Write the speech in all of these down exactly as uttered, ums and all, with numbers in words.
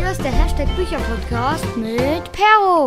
Hier ist der Hashtag Bücher-Podcast mit Pero.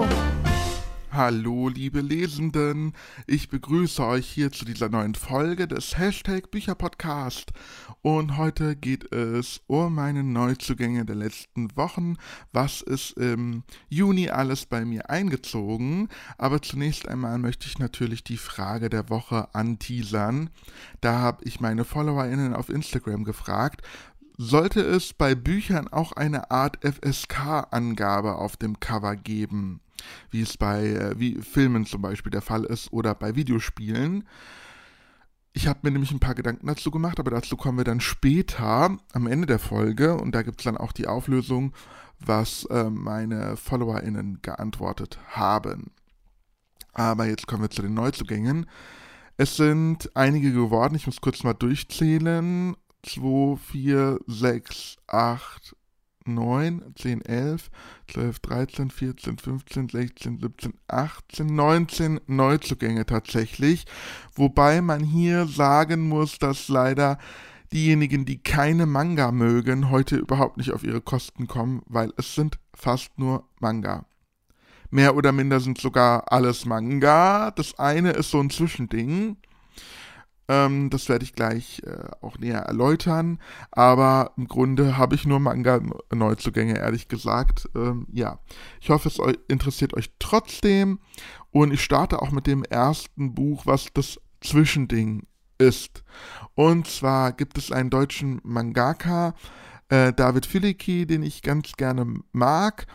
Hallo liebe Lesenden, ich begrüße euch hier zu dieser neuen Folge des Hashtag Bücher-Podcast und heute geht es um meine Neuzugänge der letzten Wochen, was ist im Juni alles bei mir eingezogen, aber zunächst einmal möchte ich natürlich die Frage der Woche anteasern. Da habe ich meine FollowerInnen auf Instagram gefragt, sollte es bei Büchern auch eine Art F S K-Angabe auf dem Cover geben, wie es bei äh, wie Filmen zum Beispiel der Fall ist oder bei Videospielen. Ich habe mir nämlich ein paar Gedanken dazu gemacht, aber dazu kommen wir dann später am Ende der Folge und da gibt es dann auch die Auflösung, was äh, meine FollowerInnen geantwortet haben. Aber jetzt kommen wir zu den Neuzugängen. Es sind einige geworden, ich muss kurz mal durchzählen. zwei, vier, sechs, acht, neun, zehn, elf, zwölf, dreizehn, vierzehn, fünfzehn, sechzehn, siebzehn, achtzehn, neunzehn Neuzugänge tatsächlich. Wobei man hier sagen muss, dass leider diejenigen, die keine Manga mögen, heute überhaupt nicht auf ihre Kosten kommen, weil es sind fast nur Manga. Mehr oder minder sind sogar alles Manga. Das eine ist so ein Zwischending. Ähm, das werde ich gleich äh, auch näher erläutern, aber im Grunde habe ich nur Manga-Neuzugänge, ehrlich gesagt. Ähm, ja, ich hoffe, es eu- interessiert euch trotzdem und ich starte auch mit dem ersten Buch, was das Zwischending ist. Und zwar gibt es einen deutschen Mangaka, äh, David Filicki, den ich ganz gerne mag.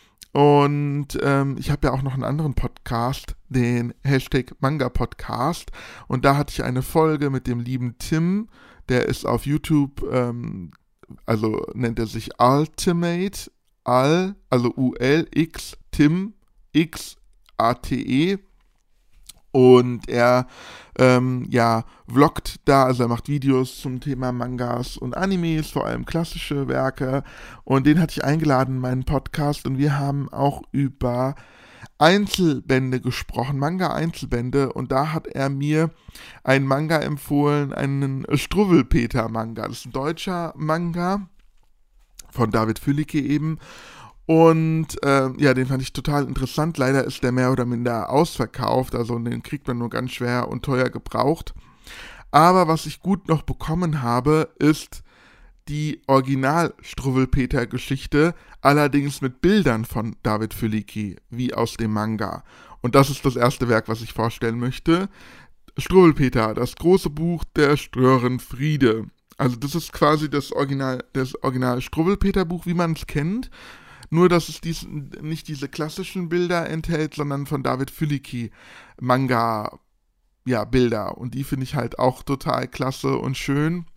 Und ähm, ich habe ja auch noch einen anderen Podcast, den Hashtag Manga Podcast. Und da hatte ich eine Folge mit dem lieben Tim, der ist auf YouTube, ähm, also nennt er sich Ultimate, Al, also U L X, Tim, X, A T E. Und er, ähm, ja, vloggt da, also er macht Videos zum Thema Mangas und Animes, vor allem klassische Werke. Und den hatte ich eingeladen in meinen Podcast und wir haben auch über Einzelbände gesprochen, Manga-Einzelbände. Und da hat er mir einen Manga empfohlen, einen Struwwelpeter-Manga. Das ist ein deutscher Manga von David Filicki eben. Und äh, ja, den fand ich total interessant. Leider ist der mehr oder minder ausverkauft, also den kriegt man nur ganz schwer und teuer gebraucht. Aber was ich gut noch bekommen habe, ist die Original-Struwwelpeter-Geschichte, allerdings mit Bildern von David Filicki, wie aus dem Manga. Und das ist das erste Werk, was ich vorstellen möchte. Struwwelpeter, das große Buch der Störenfriede. Also das ist quasi das Original, das Original Struwwelpeter-Buch, wie man es kennt. Nur, dass es dies, nicht diese klassischen Bilder enthält, sondern von David Filicki Manga, ja, Bilder. Und die finde ich halt auch total klasse und schön.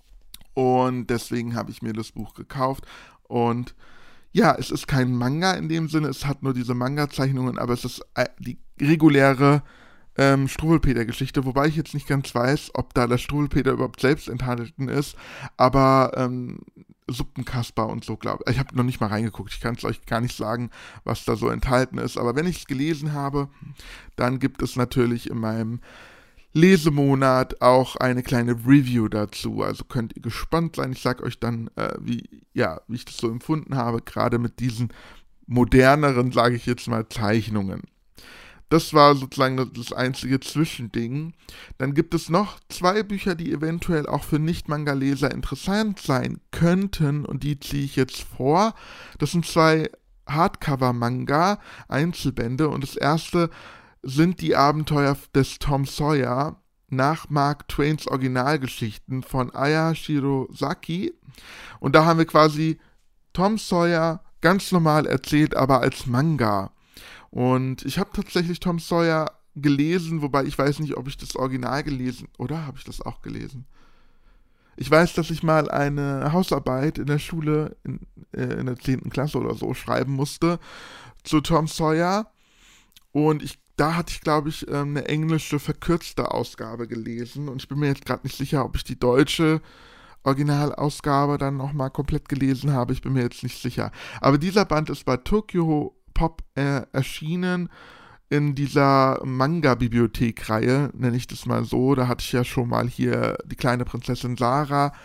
Und deswegen habe ich mir das Buch gekauft. Und ja, es ist kein Manga in dem Sinne, es hat nur diese Manga-Zeichnungen, aber es ist die reguläre ähm, Struwwelpeter-Geschichte, wobei ich jetzt nicht ganz weiß, ob da der Struwwelpeter überhaupt selbst enthalten ist. Aber ähm, Suppenkasper und so, glaube ich. Ich habe noch nicht mal reingeguckt. Ich kann es euch gar nicht sagen, was da so enthalten ist. Aber wenn ich es gelesen habe, dann gibt es natürlich in meinem Lesemonat auch eine kleine Review dazu. Also könnt ihr gespannt sein. Ich sage euch dann, äh, wie, ja, wie ich das so empfunden habe, gerade mit diesen moderneren, sage ich jetzt mal, Zeichnungen. Das war sozusagen das einzige Zwischending. Dann gibt es noch zwei Bücher, die eventuell auch für Nicht-Manga-Leser interessant sein könnten und die ziehe ich jetzt vor. Das sind zwei Hardcover-Manga, Einzelbände und das erste sind die Abenteuer des Tom Sawyer nach Mark Twains Originalgeschichten von Aya Shirosaki. Und da haben wir quasi Tom Sawyer ganz normal erzählt, aber als Manga. Und ich habe tatsächlich Tom Sawyer gelesen, wobei ich weiß nicht, ob ich das Original gelesen, oder habe ich das auch gelesen? Ich weiß, dass ich mal eine Hausarbeit in der Schule, in, äh, in der zehnten Klasse oder so, schreiben musste zu Tom Sawyer. Und ich, da hatte ich, glaube ich, eine englische verkürzte Ausgabe gelesen. Und ich bin mir jetzt gerade nicht sicher, ob ich die deutsche Originalausgabe dann nochmal komplett gelesen habe. Ich bin mir jetzt nicht sicher. Aber dieser Band ist bei Tokyo Pop äh, erschienen in dieser Manga-Bibliothek-Reihe, nenne ich das mal so. Da hatte ich ja schon mal hier die kleine Prinzessin Sarah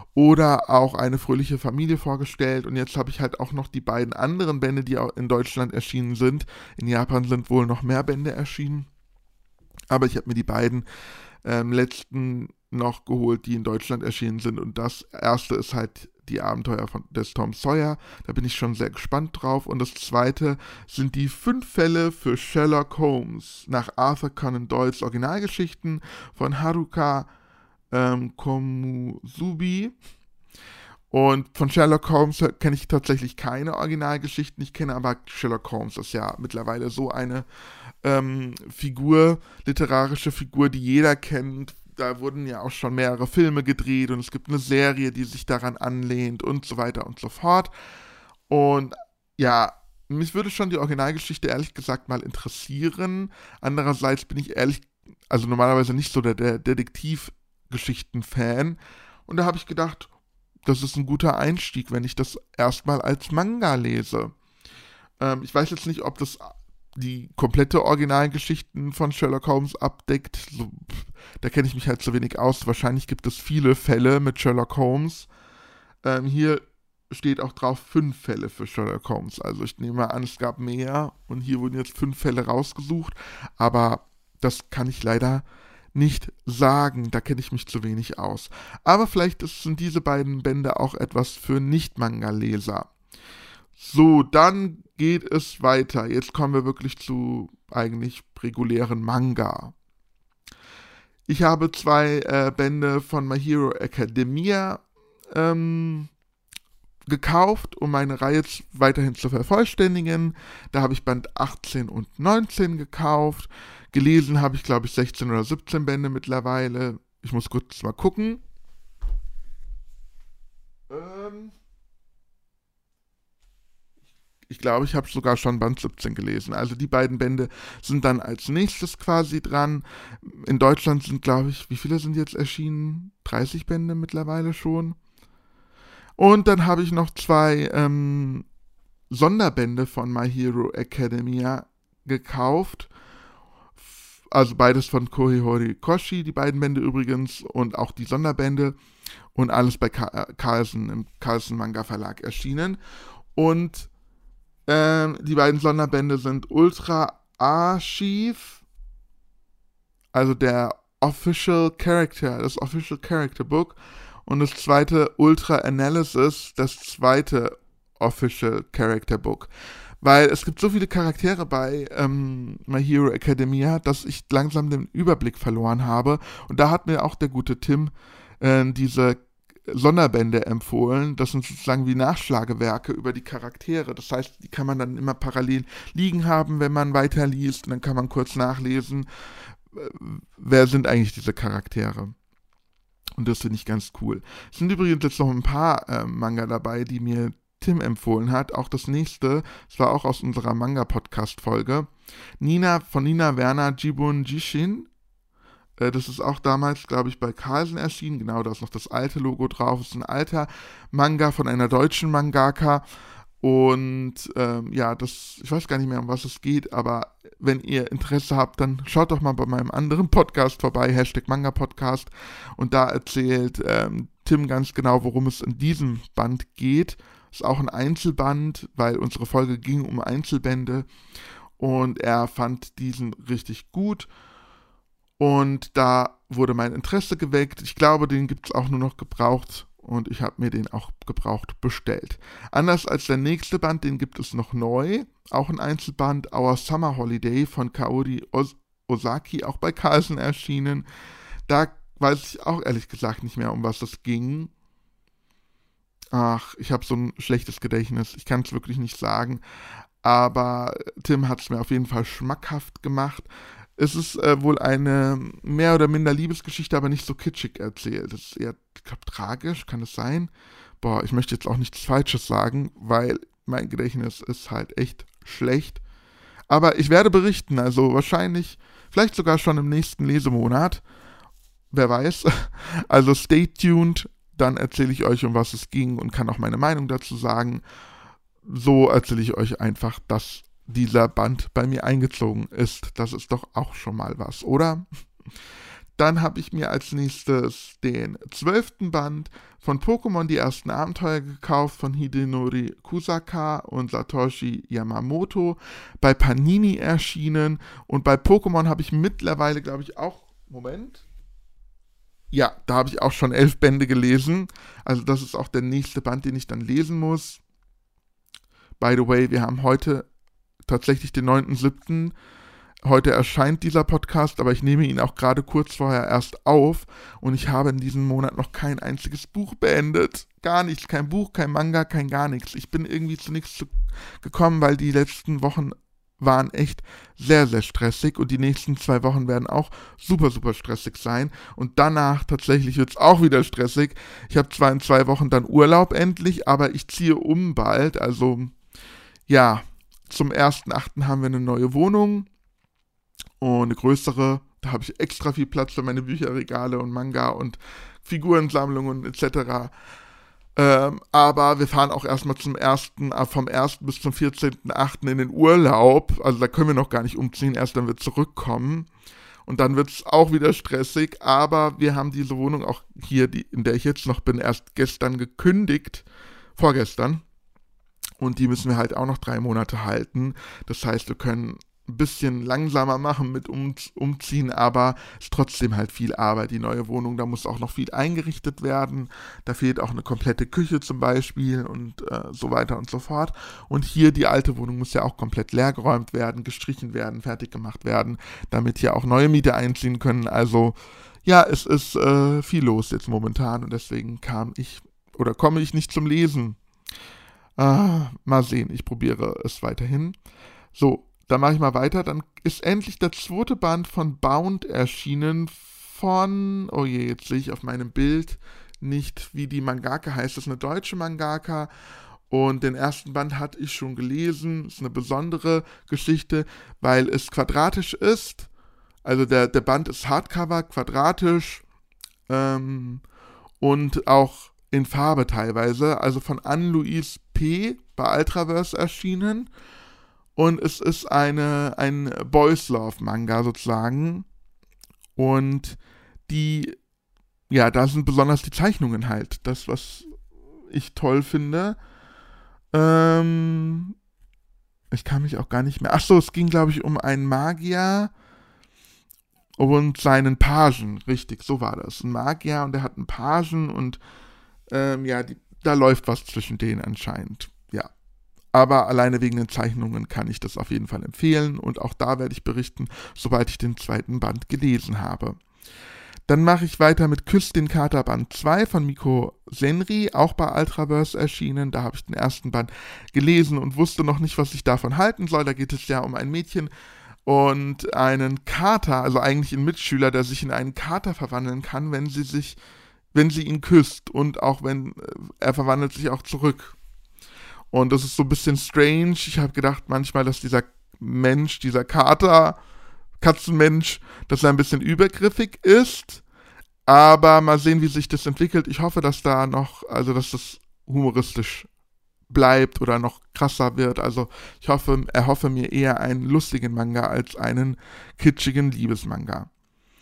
oder auch Eine fröhliche Familie vorgestellt. Und jetzt habe ich halt auch noch die beiden anderen Bände, die auch in Deutschland erschienen sind. In Japan sind wohl noch mehr Bände erschienen. Aber ich habe mir die beiden ähm, letzten noch geholt, die in Deutschland erschienen sind. Und das erste ist halt die Abenteuer von, des Tom Sawyer. Da bin ich schon sehr gespannt drauf. Und das zweite sind die fünf Fälle für Sherlock Holmes nach Arthur Conan Doyles Originalgeschichten von Haruka ähm, Komusubi. Und von Sherlock Holmes kenne ich tatsächlich keine Originalgeschichten. Ich kenne aber Sherlock Holmes. Das ist ja mittlerweile so eine ähm, Figur, literarische Figur, die jeder kennt. Da wurden ja auch schon mehrere Filme gedreht und es gibt eine Serie, die sich daran anlehnt und so weiter und so fort. Und ja, mich würde schon die Originalgeschichte ehrlich gesagt mal interessieren. Andererseits bin ich ehrlich, also normalerweise nicht so der, der Detektivgeschichten-Fan. Und da habe ich gedacht, das ist ein guter Einstieg, wenn ich das erstmal als Manga lese. Ähm, ich weiß jetzt nicht, ob das die komplette Originalgeschichten von Sherlock Holmes abdeckt. So, pff, da kenne ich mich halt zu wenig aus. Wahrscheinlich gibt es viele Fälle mit Sherlock Holmes. Ähm, hier steht auch drauf fünf Fälle für Sherlock Holmes. Also ich nehme mal an, es gab mehr und hier wurden jetzt fünf Fälle rausgesucht. Aber das kann ich leider nicht sagen, da kenne ich mich zu wenig aus. Aber vielleicht sind diese beiden Bände auch etwas für Nicht-Manga-Leser. So, dann geht es weiter. Jetzt kommen wir wirklich zu eigentlich regulären Manga. Ich habe zwei äh, Bände von My Hero Academia ähm, gekauft, um meine Reihe weiterhin zu vervollständigen. Da habe ich Band achtzehn und neunzehn gekauft. Gelesen habe ich, glaube ich, sechzehn oder siebzehn Bände mittlerweile. Ich muss kurz mal gucken. Ähm ich glaube, ich habe sogar schon Band siebzehn gelesen. Also die beiden Bände sind dann als nächstes quasi dran. In Deutschland sind, glaube ich, wie viele sind jetzt erschienen? dreißig Bände mittlerweile schon. Und dann habe ich noch zwei ähm, Sonderbände von My Hero Academia gekauft. Also beides von Kohei Horikoshi, die beiden Bände übrigens, und auch die Sonderbände. Und alles bei Ka- Carlsen, im Carlsen Manga Verlag erschienen. Und ähm, die beiden Sonderbände sind Ultra Archive, also der Official Character, das Official Character Book. Und das zweite Ultra Analysis, das zweite Official Character Book. Weil es gibt so viele Charaktere bei ähm, My Hero Academia, dass ich langsam den Überblick verloren habe. Und da hat mir auch der gute Tim äh, diese Sonderbände empfohlen. Das sind sozusagen wie Nachschlagewerke über die Charaktere. Das heißt, die kann man dann immer parallel liegen haben, wenn man weiterliest. Und dann kann man kurz nachlesen, äh, wer sind eigentlich diese Charaktere. Und das finde ich ganz cool. Es sind übrigens jetzt noch ein paar äh, Manga dabei, die mir Tim empfohlen hat. Auch das nächste, das war auch aus unserer Manga-Podcast-Folge. Nina, von Nina Werner, Jibun Jishin. Äh, das ist auch damals, glaube ich, bei Carlsen erschienen. Genau, da ist noch das alte Logo drauf. Das ist ein alter Manga von einer deutschen Mangaka. Und ähm, ja, das, ich weiß gar nicht mehr, um was es geht, aber wenn ihr Interesse habt, dann schaut doch mal bei meinem anderen Podcast vorbei, Hashtag Manga Podcast. Und da erzählt ähm, Tim ganz genau, worum es in diesem Band geht. Ist auch ein Einzelband, weil unsere Folge ging um Einzelbände. Und er fand diesen richtig gut. Und da wurde mein Interesse geweckt. Ich glaube, den gibt es auch nur noch gebraucht. Und ich habe mir den auch gebraucht bestellt. Anders als der nächste Band, den gibt es noch neu. Auch ein Einzelband, Our Summer Holiday von Kaori Os- Ozaki, auch bei Carlsen erschienen. Da weiß ich auch ehrlich gesagt nicht mehr, um was es ging. Ach, ich habe so ein schlechtes Gedächtnis. Ich kann es wirklich nicht sagen. Aber Tim hat es mir auf jeden Fall schmackhaft gemacht. Es ist äh, wohl eine mehr oder minder Liebesgeschichte, aber nicht so kitschig erzählt. Es ist eher, ich glaube, tragisch, kann es sein? Boah, ich möchte jetzt auch nichts Falsches sagen, weil mein Gedächtnis ist halt echt schlecht. Aber ich werde berichten, also wahrscheinlich, vielleicht sogar schon im nächsten Lesemonat. Wer weiß. Also stay tuned, dann erzähle ich euch, um was es ging und kann auch meine Meinung dazu sagen. So erzähle ich euch einfach, dass dieser Band bei mir eingezogen ist. Das ist doch auch schon mal was, oder? Dann habe ich mir als nächstes den zwölften Band von Pokémon die ersten Abenteuer gekauft von Hidenori Kusaka und Satoshi Yamamoto, bei Panini erschienen. Und bei Pokémon habe ich mittlerweile, glaube ich, auch, Moment, ja, da habe ich auch schon elf Bände gelesen. Also das ist auch der nächste Band, den ich dann lesen muss. By the way, wir haben heute tatsächlich den neunten siebten Heute erscheint dieser Podcast, aber ich nehme ihn auch gerade kurz vorher erst auf und ich habe in diesem Monat noch kein einziges Buch beendet. Gar nichts, kein Buch, kein Manga, kein gar nichts. Ich bin irgendwie zu nichts zu gekommen, weil die letzten Wochen waren echt sehr, sehr stressig und die nächsten zwei Wochen werden auch super, super stressig sein und danach tatsächlich wird es auch wieder stressig. Ich habe zwar in zwei Wochen dann Urlaub endlich, aber ich ziehe um bald, also ja, zum ersten achten haben wir eine neue Wohnung. Und eine größere, da habe ich extra viel Platz für meine Bücherregale und Manga und Figurensammlungen et cetera. Ähm, aber wir fahren auch erstmal zum ersten, äh, vom ersten bis zum vierzehnten achten in den Urlaub. Also da können wir noch gar nicht umziehen, erst wenn wir zurückkommen. Und dann wird es auch wieder stressig. Aber wir haben diese Wohnung auch hier, die, in der ich jetzt noch bin, erst gestern gekündigt. Vorgestern. Und die müssen wir halt auch noch drei Monate halten. Das heißt, wir können ein bisschen langsamer machen mit um, Umziehen, aber es ist trotzdem halt viel Arbeit. Die neue Wohnung, da muss auch noch viel eingerichtet werden. Da fehlt auch eine komplette Küche zum Beispiel und äh, so weiter und so fort. Und hier die alte Wohnung muss ja auch komplett leergeräumt werden, gestrichen werden, fertig gemacht werden, damit hier auch neue Mieter einziehen können. Also ja, es ist äh, viel los jetzt momentan und deswegen kam ich oder komme ich nicht zum Lesen. Ah, mal sehen, ich probiere es weiterhin. So, dann mache ich mal weiter. Dann ist endlich der zweite Band von Bound erschienen von, oh je, jetzt sehe ich auf meinem Bild nicht, wie die Mangaka heißt. Das ist eine deutsche Mangaka und den ersten Band hatte ich schon gelesen. Das ist eine besondere Geschichte, weil es quadratisch ist. Also der, der Band ist Hardcover, quadratisch ähm, und auch in Farbe teilweise. Also von Anne-Louise P. bei Ultraverse erschienen. Und es ist eine, ein Boys Love Manga sozusagen. Und die, ja, da sind besonders die Zeichnungen halt. Das, was ich toll finde. Ähm, ich kann mich auch gar nicht mehr. Achso, es ging, glaube ich, um einen Magier und seinen Pagen. Richtig, so war das. Ein Magier und der hat einen Pagen und ähm, ja, die, da läuft was zwischen denen anscheinend. Ja. Aber alleine wegen den Zeichnungen kann ich das auf jeden Fall empfehlen und auch da werde ich berichten, sobald ich den zweiten Band gelesen habe. Dann mache ich weiter mit Küss den Kater Band zwei von Miko Senri, auch bei Ultraverse erschienen. Da habe ich den ersten Band gelesen und wusste noch nicht, was ich davon halten soll. Da geht es ja um ein Mädchen und einen Kater, also eigentlich einen Mitschüler, der sich in einen Kater verwandeln kann, wenn sie sich, wenn sie ihn küsst und auch wenn er verwandelt sich auch zurück. Und das ist so ein bisschen strange. Ich habe gedacht manchmal, dass dieser Mensch, dieser Kater, Katzenmensch, dass er ein bisschen übergriffig ist. Aber mal sehen, wie sich das entwickelt. Ich hoffe, dass da noch, also dass das humoristisch bleibt oder noch krasser wird. Also ich hoffe, erhoffe mir eher einen lustigen Manga als einen kitschigen Liebesmanga.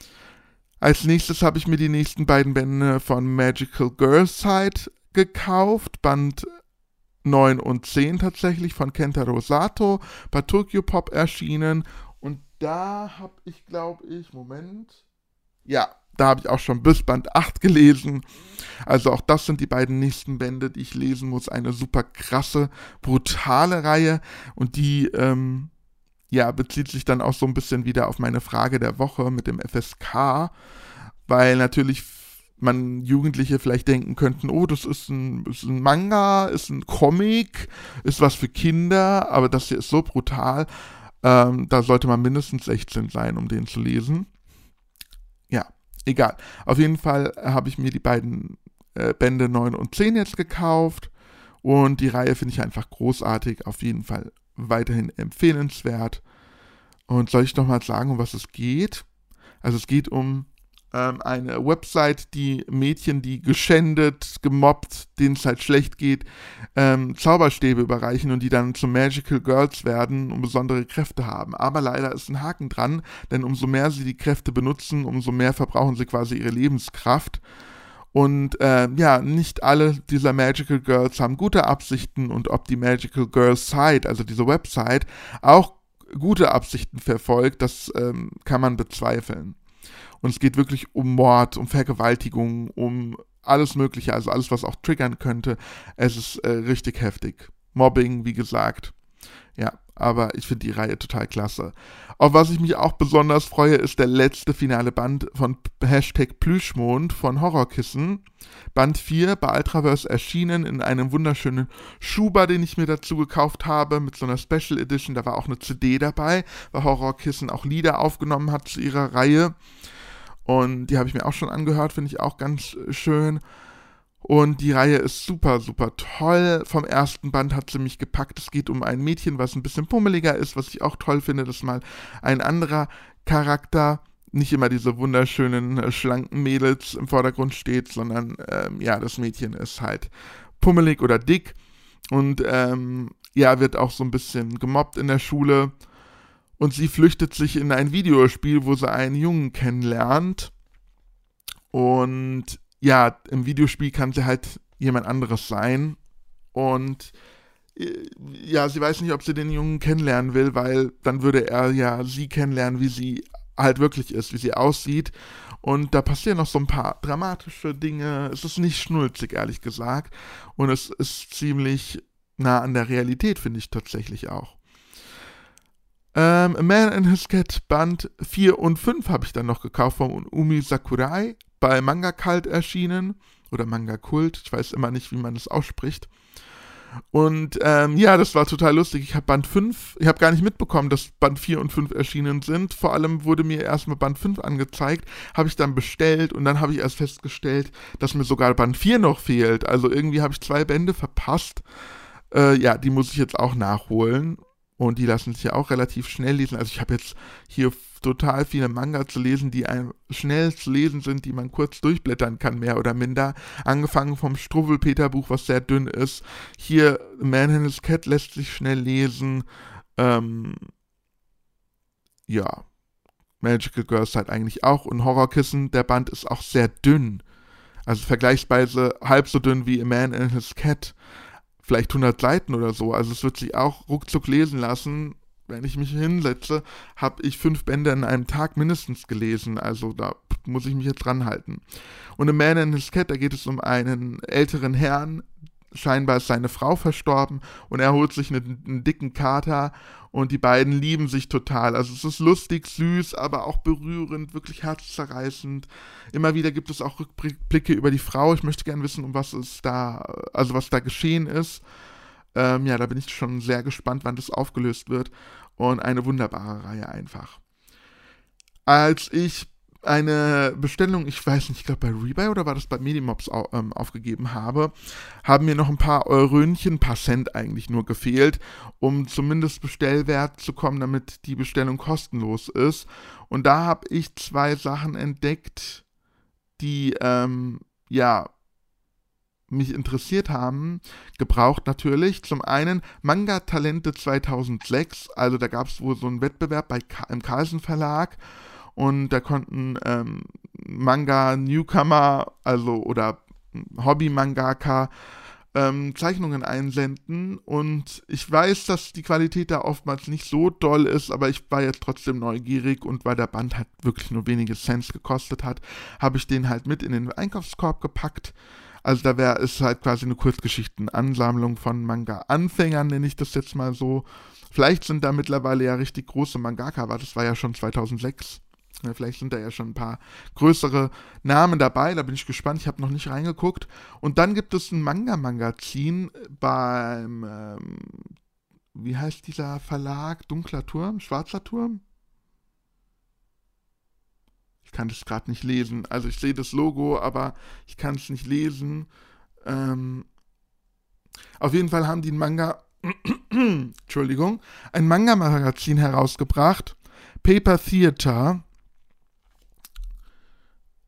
Als nächstes habe ich mir die nächsten beiden Bände von Magical Girl Side gekauft. Band neun und zehn tatsächlich von Kentaro Sato, bei Tokyo Pop erschienen. Und da habe ich, glaube ich, Moment, ja, da habe ich auch schon bis Band acht gelesen. Also auch das sind die beiden nächsten Bände, die ich lesen muss. Eine super krasse, brutale Reihe. Und die, ähm, ja, bezieht sich dann auch so ein bisschen wieder auf meine Frage der Woche mit dem F S K. Weil natürlich man Jugendliche vielleicht denken könnten, oh, das ist ein, ist ein Manga, ist ein Comic, ist was für Kinder, aber das hier ist so brutal, ähm, da sollte man mindestens sechzehn sein, um den zu lesen. Ja, egal. Auf jeden Fall habe ich mir die beiden äh, Bände neun und zehn jetzt gekauft und die Reihe finde ich einfach großartig, auf jeden Fall weiterhin empfehlenswert. Und soll ich noch mal sagen, um was es geht? Also es geht um ähm, eine Website, die Mädchen, die geschändet, gemobbt, denen es halt schlecht geht, ähm, Zauberstäbe überreichen und die dann zu Magical Girls werden und besondere Kräfte haben. Aber leider ist ein Haken dran, denn umso mehr sie die Kräfte benutzen, umso mehr verbrauchen sie quasi ihre Lebenskraft. Und äh, ja, nicht alle dieser Magical Girls haben gute Absichten, und ob die Magical Girls Site, also diese Website, auch gute Absichten verfolgt, das ähm, kann man bezweifeln. Und es geht wirklich um Mord, um Vergewaltigung, um alles Mögliche, also alles, was auch triggern könnte. Es ist äh, richtig heftig. Mobbing, wie gesagt. Ja, aber ich finde die Reihe total klasse. Auf was ich mich auch besonders freue, ist der letzte finale Band von Hashtag Plüschmond von Horrorkissen. Band vier bei Ultraverse erschienen in einem wunderschönen Schuber, den ich mir dazu gekauft habe, mit so einer Special Edition. Da war auch eine C D dabei, weil Horrorkissen auch Lieder aufgenommen hat zu ihrer Reihe. Und die habe ich mir auch schon angehört, finde ich auch ganz schön. Und die Reihe ist super, super toll. Vom ersten Band hat sie mich gepackt. Es geht um ein Mädchen, was ein bisschen pummeliger ist, was ich auch toll finde, dass mal ein anderer Charakter, nicht immer diese wunderschönen, äh, schlanken Mädels im Vordergrund steht, sondern ähm, ja, das Mädchen ist halt pummelig oder dick und ähm, ja, wird auch so ein bisschen gemobbt in der Schule. Und sie flüchtet sich in ein Videospiel, wo sie einen Jungen kennenlernt. Und ja, im Videospiel kann sie halt jemand anderes sein. Und äh, ja, sie weiß nicht, ob sie den Jungen kennenlernen will, weil dann würde er ja sie kennenlernen, wie sie halt wirklich ist, wie sie aussieht. Und da passieren noch so ein paar dramatische Dinge. Es ist nicht schnulzig, ehrlich gesagt. Und es ist ziemlich nah an der Realität, finde ich tatsächlich auch. Ähm, A Man and His Cat Band vier und fünf habe ich dann noch gekauft von Umi Sakurai, bei Manga Cult erschienen, oder Manga Kult, ich weiß immer nicht, wie man das ausspricht. Und ähm, ja, das war total lustig. Ich habe Band fünf, ich habe gar nicht mitbekommen, dass Band vier und fünf erschienen sind. Vor allem wurde mir erstmal Band fünf angezeigt, habe ich dann bestellt und dann habe ich erst festgestellt, dass mir sogar Band vier noch fehlt. Also irgendwie habe ich zwei Bände verpasst. Äh, ja, die muss ich jetzt auch nachholen. Und die lassen sich ja auch relativ schnell lesen. Also ich habe jetzt hier total viele Manga zu lesen, die einem schnell zu lesen sind, die man kurz durchblättern kann, mehr oder minder. Angefangen vom Struwwelpeter-Buch, was sehr dünn ist. Hier, Man and His Cat lässt sich schnell lesen. Ähm, ja, Magical Girls halt eigentlich auch. Und Horrorkissen, der Band ist auch sehr dünn. Also vergleichsweise halb so dünn wie A Man and His Cat. Vielleicht hundert Seiten oder so. Also es wird sich auch ruckzuck lesen lassen. Wenn ich mich hinsetze, habe ich fünf Bände in einem Tag mindestens gelesen. Also da muss ich mich jetzt ranhalten. Und A Man and His Cat, da geht es um einen älteren Herrn. Scheinbar ist seine Frau verstorben und er holt sich einen, einen dicken Kater und die beiden lieben sich total. Also es ist lustig, süß, aber auch berührend, wirklich herzzerreißend. Immer wieder gibt es auch Rückblicke über die Frau. Ich möchte gerne wissen, um was es da, also was da geschehen ist. Ähm, ja, da bin ich schon sehr gespannt, wann das aufgelöst wird. Und eine wunderbare Reihe einfach. Als ich eine Bestellung, ich weiß nicht, ich glaube bei Rebuy oder war das bei Medimobs au, ähm, aufgegeben habe, haben mir noch ein paar Eurönchen, ein paar Cent eigentlich nur gefehlt, um zumindest Bestellwert zu kommen, damit die Bestellung kostenlos ist. Und da habe ich zwei Sachen entdeckt, die, ähm, ja, mich interessiert haben, gebraucht natürlich. Zum einen Manga Talente zweitausendsechs, also da gab es wohl so einen Wettbewerb bei Ka- im Carlsen Verlag. Und da konnten ähm, Manga-Newcomer, also oder Hobby-Mangaka, ähm, Zeichnungen einsenden. Und ich weiß, dass die Qualität da oftmals nicht so doll ist, aber ich war jetzt trotzdem neugierig und weil der Band halt wirklich nur wenige Cents gekostet hat, habe ich den halt mit in den Einkaufskorb gepackt. Also da wäre es halt quasi eine Kurzgeschichtenansammlung von Manga-Anfängern, nenne ich das jetzt mal so. Vielleicht sind da mittlerweile ja richtig große Mangaka, aber das war ja schon zweitausendsechs. Vielleicht sind da ja schon ein paar größere Namen dabei, da bin ich gespannt, ich habe noch nicht reingeguckt. Und dann gibt es ein Manga-Magazin beim, ähm, wie heißt dieser Verlag? Dunkler Turm? Schwarzer Turm? Ich kann das gerade nicht lesen. Also ich sehe das Logo, aber ich kann es nicht lesen. Ähm, auf jeden Fall haben die ein Manga, Entschuldigung, ein Manga-Magazin herausgebracht, Paper Theater.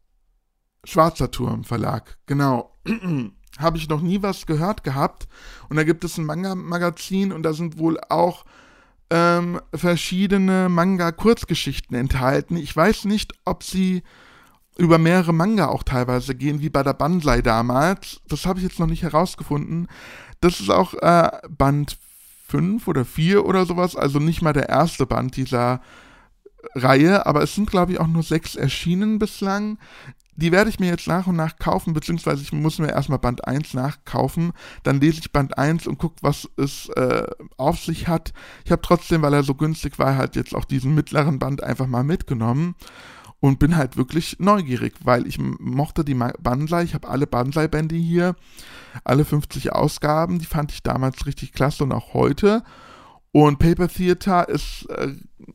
Schwarzer Turm Verlag, genau. Habe ich noch nie was gehört gehabt. Und da gibt es ein Manga-Magazin und da sind wohl auch ähm, verschiedene Manga-Kurzgeschichten enthalten. Ich weiß nicht, ob sie über mehrere Manga auch teilweise gehen, wie bei der Banzai damals. Das habe ich jetzt noch nicht herausgefunden. Das ist auch äh, Band fünf oder vier oder sowas, also nicht mal der erste Band dieser Reihe, aber es sind, glaube ich, auch nur sechs erschienen bislang. Die werde ich mir jetzt nach und nach kaufen, beziehungsweise ich muss mir erstmal Band eins nachkaufen, dann lese ich Band eins und gucke, was es äh, auf sich hat. Ich habe trotzdem, weil er so günstig war, halt jetzt auch diesen mittleren Band einfach mal mitgenommen und bin halt wirklich neugierig, weil ich mochte die Banzai, ich habe alle Banzai-Bände hier, alle fünfzig Ausgaben, die fand ich damals richtig klasse und auch heute. Und Paper Theater ist... Äh,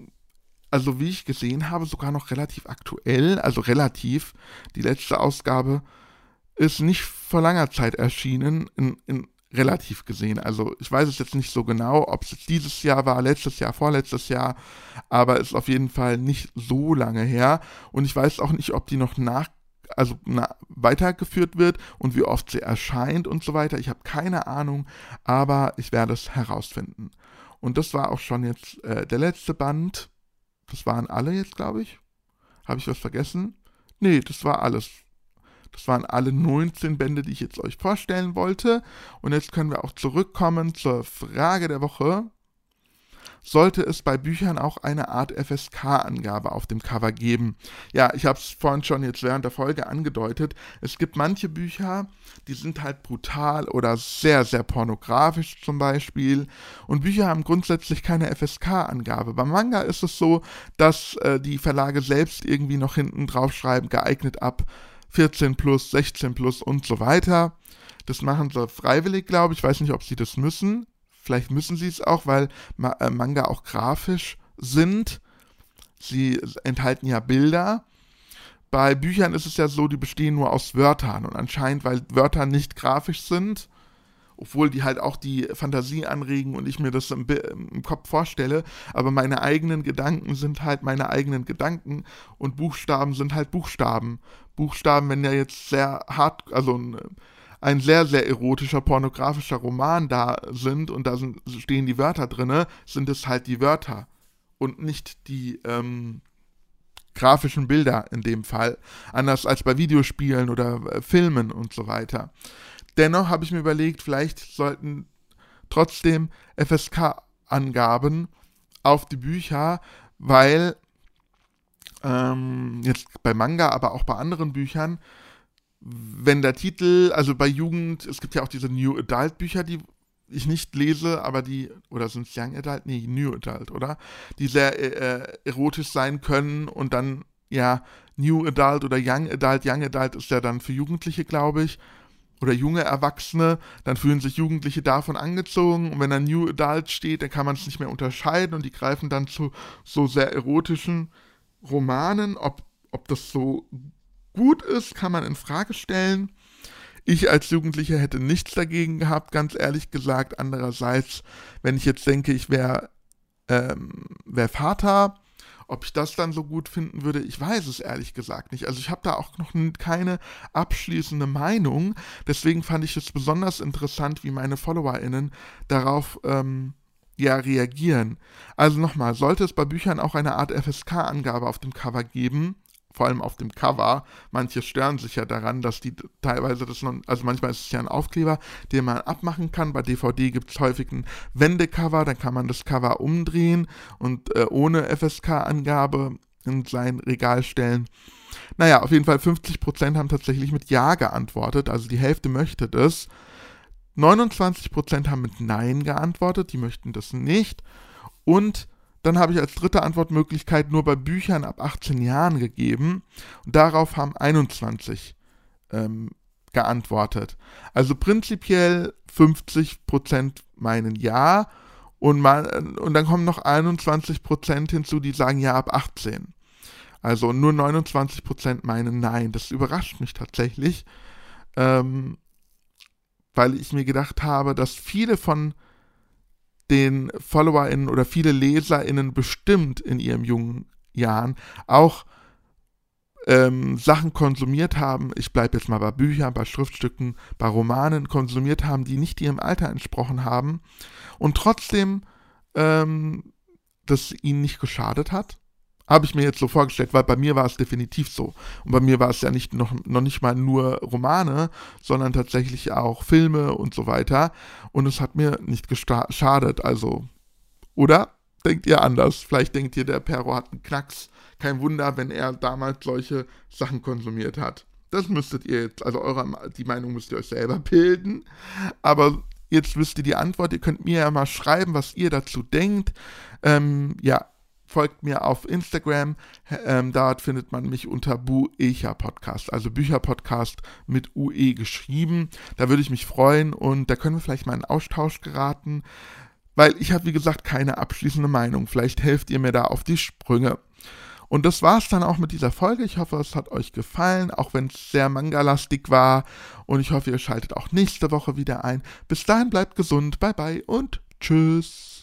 Also wie ich gesehen habe, sogar noch relativ aktuell, also relativ. Die letzte Ausgabe ist nicht vor langer Zeit erschienen, in, in relativ gesehen. Also ich weiß es jetzt nicht so genau, ob es jetzt dieses Jahr war, letztes Jahr, vorletztes Jahr, aber ist auf jeden Fall nicht so lange her. Und ich weiß auch nicht, ob die noch nach, also na, weitergeführt wird und wie oft sie erscheint und so weiter. Ich habe keine Ahnung, aber ich werde es herausfinden. Und das war auch schon jetzt äh, der letzte Band. Das waren alle jetzt, glaube ich. Habe ich was vergessen? Nee, das war alles. Das waren alle neunzehn Bände, die ich jetzt euch vorstellen wollte. Und jetzt können wir auch zurückkommen zur Frage der Woche. Sollte es bei Büchern auch eine Art F S K-Angabe auf dem Cover geben? Ja, ich habe es vorhin schon jetzt während der Folge angedeutet. Es gibt manche Bücher, die sind halt brutal oder sehr, sehr pornografisch zum Beispiel. Und Bücher haben grundsätzlich keine F S K-Angabe. Beim Manga ist es so, dass äh, die Verlage selbst irgendwie noch hinten drauf schreiben, geeignet ab vierzehn plus, sechzehn plus und so weiter. Das machen sie freiwillig, glaube ich. Ich weiß nicht, ob sie das müssen. Vielleicht müssen sie es auch, weil Ma- äh, Manga auch grafisch sind. Sie enthalten ja Bilder. Bei Büchern ist es ja so, die bestehen nur aus Wörtern. Und anscheinend, weil Wörter nicht grafisch sind, obwohl die halt auch die Fantasie anregen und ich mir das im, im Kopf vorstelle, aber meine eigenen Gedanken sind halt meine eigenen Gedanken und Buchstaben sind halt Buchstaben. Buchstaben, wenn ja jetzt sehr hart, also ein ein sehr, sehr erotischer, pornografischer Roman da sind und da sind, stehen die Wörter drin, sind es halt die Wörter und nicht die ähm, grafischen Bilder in dem Fall. Anders als bei Videospielen oder äh, Filmen und so weiter. Dennoch habe ich mir überlegt, vielleicht sollten trotzdem F S K-Angaben auf die Bücher, weil ähm, jetzt bei Manga, aber auch bei anderen Büchern, wenn der Titel, also bei Jugend, es gibt ja auch diese New Adult Bücher, die ich nicht lese, aber die, oder sind es Young Adult? Nee, New Adult, oder? Die sehr äh, erotisch sein können und dann, ja, New Adult oder Young Adult, Young Adult ist ja dann für Jugendliche, glaube ich, oder junge Erwachsene, dann fühlen sich Jugendliche davon angezogen und wenn da New Adult steht, dann kann man es nicht mehr unterscheiden und die greifen dann zu so sehr erotischen Romanen, ob, ob das so gut ist, kann man in Frage stellen. Ich als Jugendlicher hätte nichts dagegen gehabt, ganz ehrlich gesagt. Andererseits, wenn ich jetzt denke, ich wäre ähm, wär Vater, ob ich das dann so gut finden würde, ich weiß es ehrlich gesagt nicht. Also ich habe da auch noch keine abschließende Meinung. Deswegen fand ich es besonders interessant, wie meine FollowerInnen darauf ähm, ja, reagieren. Also nochmal, sollte es bei Büchern auch eine Art F S K-Angabe auf dem Cover geben, vor allem auf dem Cover. Manche stören sich ja daran, dass die teilweise das noch, also manchmal ist es ja ein Aufkleber, den man abmachen kann. Bei D V D gibt es häufig ein Wendecover, dann kann man das Cover umdrehen und äh, ohne F S K-Angabe in sein Regal stellen. Naja, auf jeden Fall fünfzig Prozent haben tatsächlich mit Ja geantwortet, also die Hälfte möchte das. neunundzwanzig Prozent haben mit Nein geantwortet, die möchten das nicht. Und dann habe ich als dritte Antwortmöglichkeit nur bei Büchern ab achtzehn Jahren gegeben. Und darauf haben einundzwanzig ähm, geantwortet. Also prinzipiell fünfzig Prozent meinen Ja. Und, mal, und dann kommen noch einundzwanzig Prozent hinzu, die sagen Ja ab achtzehn. Also nur neunundzwanzig Prozent meinen Nein. Das überrascht mich tatsächlich. Ähm, weil ich mir gedacht habe, dass viele von den FollowerInnen oder viele LeserInnen bestimmt in ihren jungen Jahren auch ähm, Sachen konsumiert haben, ich bleibe jetzt mal bei Büchern, bei Schriftstücken, bei Romanen konsumiert haben, die nicht ihrem Alter entsprochen haben und trotzdem ähm, das ihnen nicht geschadet hat. Habe ich mir jetzt so vorgestellt, weil bei mir war es definitiv so. Und bei mir war es ja nicht noch, noch nicht mal nur Romane, sondern tatsächlich auch Filme und so weiter. Und es hat mir nicht geschadet, also, oder? Denkt ihr anders? Vielleicht denkt ihr, der Pero hat einen Knacks. Kein Wunder, wenn er damals solche Sachen konsumiert hat. Das müsstet ihr jetzt, also eure, die Meinung müsst ihr euch selber bilden. Aber jetzt wisst ihr die Antwort. Ihr könnt mir ja mal schreiben, was ihr dazu denkt. Ähm, ja, folgt mir auf Instagram. Ähm, dort findet man mich unter Buecher Podcast, also Bücherpodcast mit U E geschrieben. Da würde ich mich freuen und da können wir vielleicht mal in Austausch geraten. Weil ich habe, wie gesagt, keine abschließende Meinung. Vielleicht helft ihr mir da auf die Sprünge. Und das war's dann auch mit dieser Folge. Ich hoffe, es hat euch gefallen, auch wenn es sehr manga-lastig war. Und ich hoffe, ihr schaltet auch nächste Woche wieder ein. Bis dahin bleibt gesund, bye bye und tschüss.